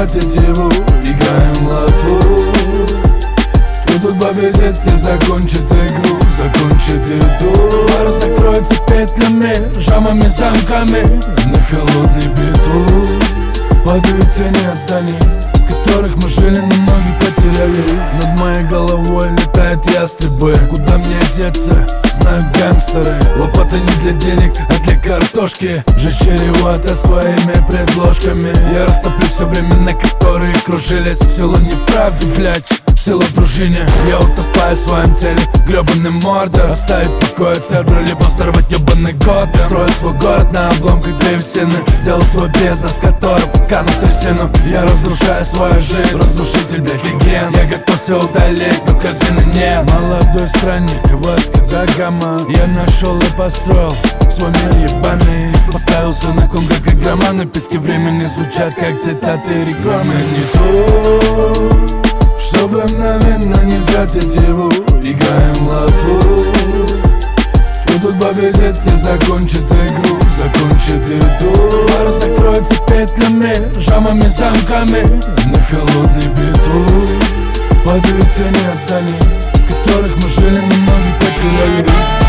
тратить его, играем лото. Кто тут победит и закончит игру, закончит еду. Бар закроется петлями, жамами, замками на холодный бетон. Падают тени от зданий, в которых мы жили, но ноги потеряли. Над моей головой летают ястребы. Куда мне деться, знают гангстеры. Лопата не для денег, а для картошки. Жечь чревато своими предложками. Я растоплю все времена, которые кружились. Сила не в правде, блядь, сила в дружине. Я утопаю в своем теле, гребаный мордор. Оставить покой от сербера, либо взорвать ебаный год. Строю свой город на обломках древесины. Сделал свой бизнес, который канул в трясину. Я разрушаю свою жизнь, разрушитель, блядь, легенд. Я готов все удалить, но корзины нет. Молодой странник, войска до гамма. Я нашел и построил свой мир ебаный. Поставился на ком, как игроманы. Пески времени звучат, как цитаты рекламы. Не то, чтобы мгновенно не тратить его, играем лото. Кто тут победит и закончит игру, закончит еду. Бар закроется петлями, жамами, замками на холодный бетон. Падают тени от зданий, в которых мы жили, но ноги потеряли.